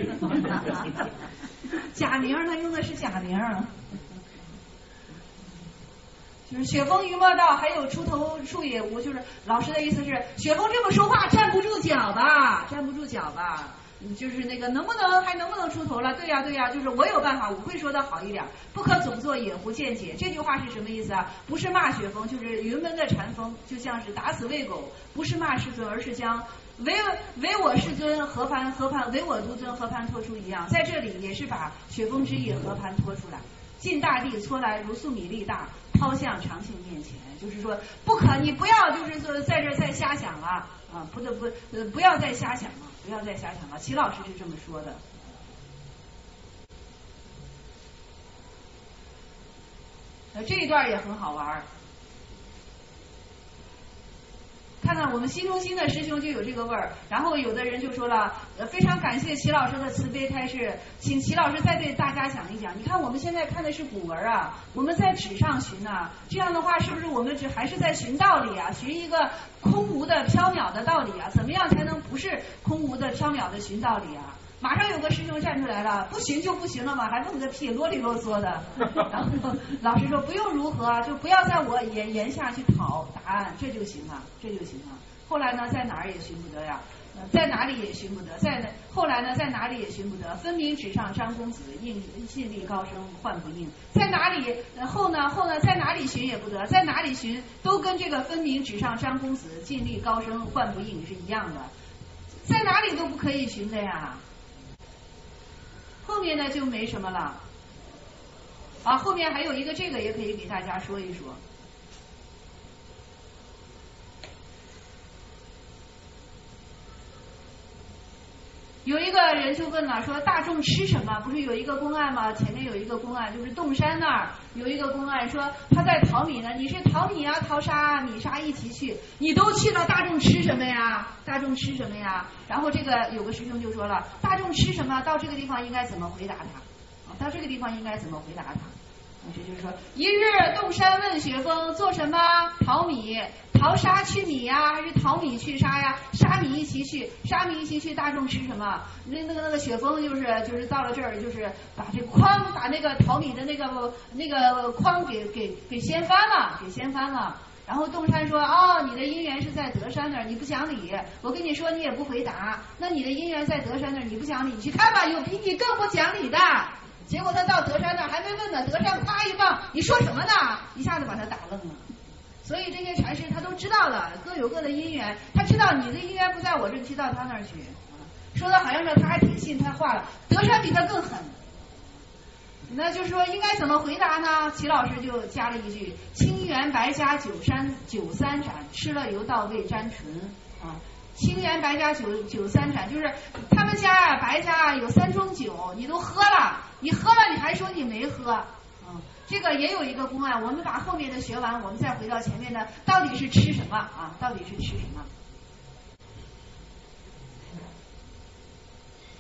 假名，他用的是假名。就是雪峰余墨道，还有出头处也无。就是老师的意思是，雪峰这么说话站不住脚吧？就是那个能不能出头了？对呀，就是我有办法，我会说的好一点。不可总作野狐见解，这句话是什么意思啊？不是骂雪峰，就是云门的禅风，就像是打死喂狗，不是骂世尊，而是将唯我世尊何盘唯我独尊何盘托出一样，在这里也是把雪峰之意何盘托出来。尽大地搓来如粟米粒大，抛向长庆面前，就是说你不要就是说在这再瞎想了啊，不要再瞎想了，齐老师是这么说的。这一段也很好玩。看到我们新中心的师兄就有这个味儿，然后有的人就说了，非常感谢齐老师的慈悲开示，请齐老师再对大家讲一讲。你看我们现在看的是古文啊，我们在纸上寻啊，这样的话是不是我们还是在寻道理啊？寻一个空无的缥缈的道理啊？怎么样才能不是空无的缥缈的寻道理啊？马上有个师兄站出来了，不行就不行了嘛，还问个屁，啰里啰嗦的。然后老师说不用如何，就不要在我言下去讨答案，这就行了。后来呢，在哪儿也寻不得呀，在哪里也寻不得，后来呢，在哪里也寻不得，分明纸上张公子，尽力高声唤不应。在哪里后呢，在哪里寻也不得，在哪里寻都跟这个分明纸上张公子，尽力高声唤不应是一样的，在哪里都不可以寻的呀。后面呢就没什么了啊，后面还有一个这个也可以给大家说一说。有一个人就问了，说大众吃什么？不是有一个公案吗？前面有一个公案，就是洞山那儿有一个公案，说他在淘米呢，你是淘米啊、淘沙啊、米沙一起去，你都去了，大众吃什么呀？然后这个有个师兄就说了，大众吃什么？到这个地方应该怎么回答他？这就是说，一日洞山问雪峰做什么？淘米，淘沙去米呀，还是淘米去沙呀？沙米一起去，大众吃什么？那个雪峰就是到了这儿，就是把这筐，把那个淘米的那个筐给掀翻了。然后洞山说，你的姻缘是在德山那儿，你不讲理，我跟你说你也不回答，那你的姻缘在德山那儿，你不讲理，你去看吧，有比你更不讲理的。结果他到德山那儿还没问呢，德山夸一棒，你说什么呢？一下子把他打愣了。所以这些禅师他都知道了，各有各的因缘，他知道你的因缘不在我这，去到他那儿去。说的好像是他还挺信他话了，德山比他更狠。那就是说应该怎么回答呢？齐老师就加了一句：清源白加九三盏，吃了油到胃沾唇啊。清源白加九三盏，就是他们家白家有3种酒，你都喝了，你还说你没喝，这个也有一个公案，我们把后面的学完，我们再回到前面的，到底是吃什么啊？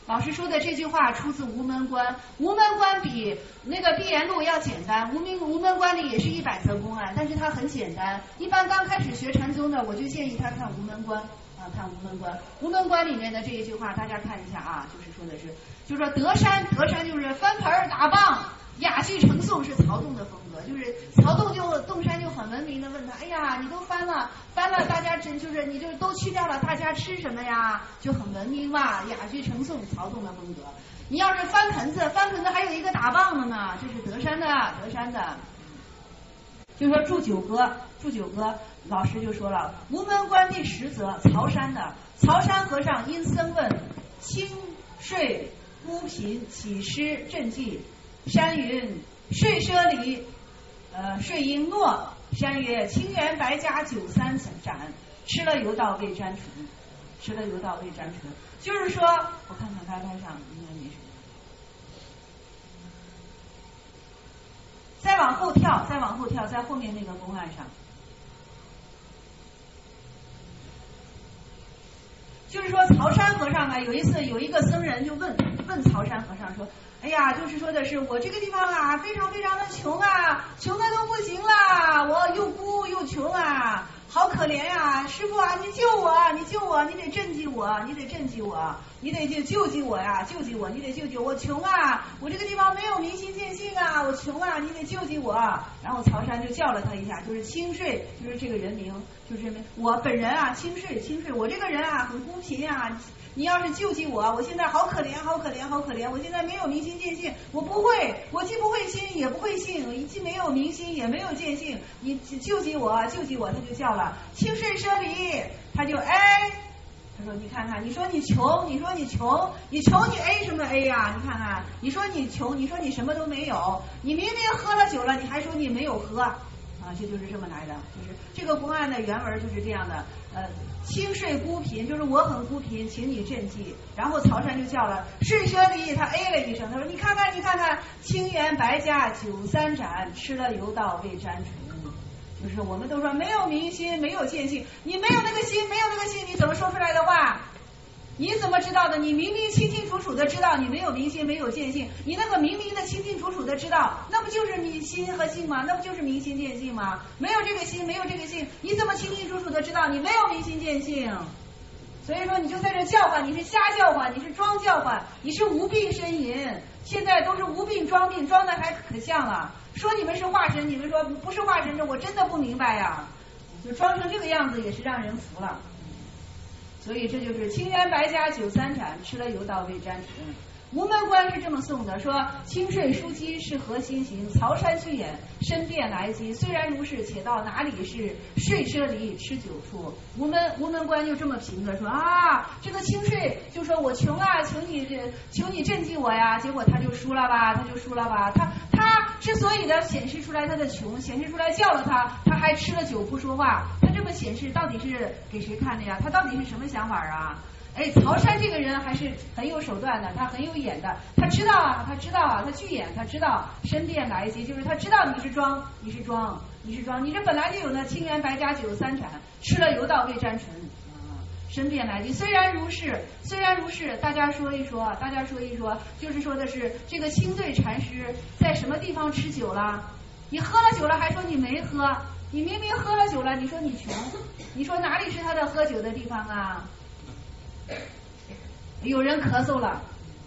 老师说的这句话出自无门关，无门关比那个闭言录要简单，无门关里也是100则公案，但是它很简单。一般刚开始学禅宗的，我就建议他看无门关啊，看无门关。无门关里面的这一句话，大家看一下啊，就是说的是，就是说德山就是翻盆打棒，雅剧成诵是曹洞的风格，就是曹洞洞山就很文明的问他，哎呀，你都翻了，大家就是你就都去掉了，大家吃什么呀？就很文明嘛，雅剧成诵，曹洞的风格。你要是翻盆子还有一个打棒的呢，这是德山的。就说祝九歌，老师就说了，无门关第10则，曹山和尚因僧问清睡孤贫乞施赈济，山云睡奢离，睡应诺。山曰清源白家酒3盏，吃了油道未沾唇。就是说，我看看开上应该没什么。再往后跳，在后面那个公案上，就是说曹山和尚呢，有一次有一个僧人就问曹山和尚说，哎呀，就是说的是我这个地方啊，非常非常的穷啊，穷的都不行啦，我又孤又穷啊，好可怜呀，师父啊，你救我，你得赈济我，你得救济我呀，你得救济我穷啊，我这个地方没有明心见性啊，我穷啊，你得救济我。然后曹山就叫了他一下，就是清睡，就是这个人名，就是我本人啊，清睡，我这个人啊很孤贫啊，你要是救济我现在好可怜，我现在没有明心见性，我既不会心也不会性，既没有明心也没有见性，你救济我，他就叫了清睡奢离，他就他说你看看，你说你穷，你 A 什么 A 呀？你看看，你说你穷，你说你什么都没有，你明明喝了酒了，你还说你没有喝啊，这就是这么来的，就是这个公案的原文就是这样的，清睡孤贫，就是我很孤贫，请你赈济。然后曹山就叫了睡奢离，他 A 了一声，他说你看看，清源白家酒3盏，吃了油道未沾唇。就是我们都说没有明心，没有见性，你没有那个心，你怎么说出来的话？你怎么知道的？你明明清清楚楚的知道你没有明心，没有见性，你那个明明的清清楚楚的知道，那不就是你心和性吗？那不就是明心见性吗？没有这个心，没有这个性，你怎么清清楚楚的知道你没有明心见性？所以说你就在这叫唤，你是瞎叫唤，你是装叫唤，你是无病呻吟。现在都是无病装病，装的还可像了。说你们是化身，你们说不是化身，这我真的不明白呀。就装成这个样子也是让人服了。所以这就是清源白家酒3盏，吃了油道未沾唇。无门关是这么诵的，说清睡枢机是何心行，曹山虚掩身变来机，虽然如是，且到哪里是睡奢离吃酒处。无门关就这么评的，说啊，这个清睡就说我穷啊，求你赈济我呀，结果他就输了吧，他之所以的显示出来他的穷，显示出来叫了他还吃了酒不说话，他这么显示到底是给谁看的呀？他到底是什么想法啊？曹山这个人还是很有手段的，他很有眼的，他知道啊，他巨眼，他知道身变来机，就是他知道你是装，你这本来就有那清源白家酒3盏，吃了油道未沾唇，身变来机。虽然如是，大家说一说，就是说的是这个清醉禅师在什么地方吃酒了？你喝了酒了还说你没喝，你明明喝了酒了，你说你穷，你说哪里是他的喝酒的地方啊？有人咳嗽了，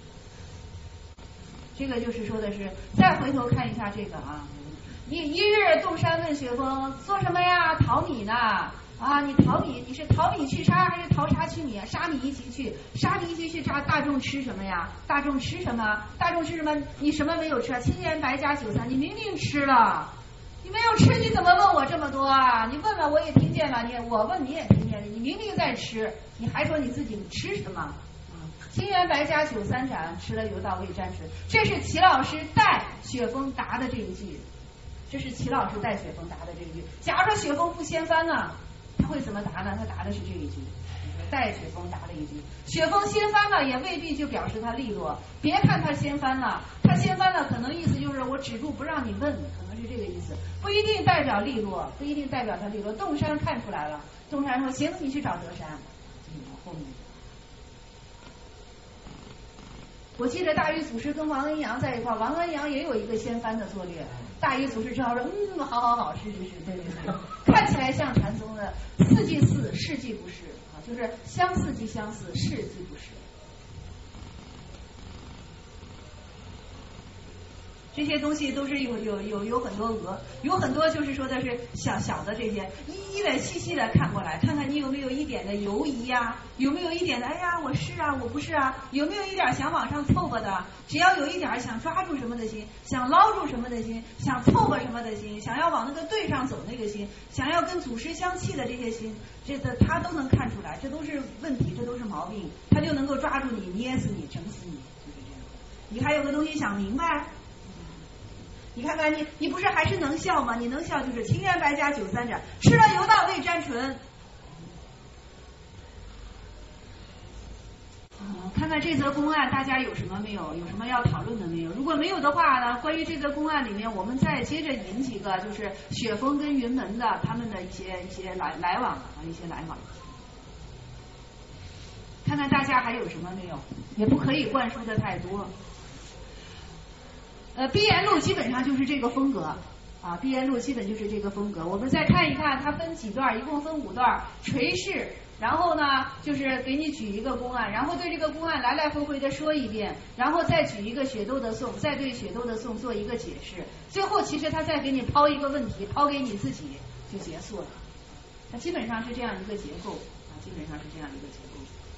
这个就是说的是，再回头看一下这个啊，一日洞山问雪峰做什么呀？淘米呢？啊，你淘米，你是淘米去沙还是淘沙去米啊？沙米一起去沙，大众吃什么呀？大众吃什么？你什么没有吃啊？清源白家酒3，你明明吃了。你没有吃，你怎么问我这么多啊？你问了我也听见了，我问你也听见了，你明明在吃，你还说你自己吃什么？清源白家酒3盏，吃了油道未沾唇。这是齐老师带雪峰答的这一句，假如说雪峰不先翻呢，他会怎么答呢？他答的是这一句，带雪峰答了一句。雪峰先翻了也未必就表示他利落，别看他先翻了，可能意思就是我止住不让你问，可能是这个意思，不一定代表利落，不一定代表他利落。洞山看出来了，洞山说行，你去找德山。后面我记得大禹祖师跟王恩阳在一块儿，王恩阳也有一个掀翻的策略。大禹祖师只好说，好，是，对，看起来像禅宗的似即似，是即不是啊，就是相似即相似，是即不是。这些东西都是有很多有很多就是说的是小的这些，一一的细细的看过来，看看你有没有一点的犹疑呀，有没有一点的哎呀我是啊我不是啊，有没有一点想往上凑合的，只要有一点想抓住什么的心，想捞住什么的心，想凑合什么的心，想要往那个对上走那个心，想要跟祖师相契的这些心，这个他都能看出来，这都是问题，这都是毛病，他就能够抓住你，捏死你，整死你，就是这样。你还有个东西想明白。你看看你不是还是能笑吗？你能笑就是情缘白加酒三盏，吃了油到未沾唇。看看这则公案，大家有什么没有？有什么要讨论的没有？如果没有的话呢，关于这则公案里面，我们再接着引几个，就是雪峰跟云门的他们的一些来往啊，一些来往。看看大家还有什么没有？也不可以灌输的太多。逼言录基本上就是这个风格啊，逼言录基本就是这个风格。我们再看一看，它分几段，一共分5段，垂示，然后呢就是给你举一个公案，然后对这个公案来来回回的说一遍，然后再举一个雪窦的颂，再对雪窦的颂做一个解释，最后其实他再给你抛一个问题，抛给你自己就结束了。它基本上是这样一个结构啊，基本上是这样一个结构。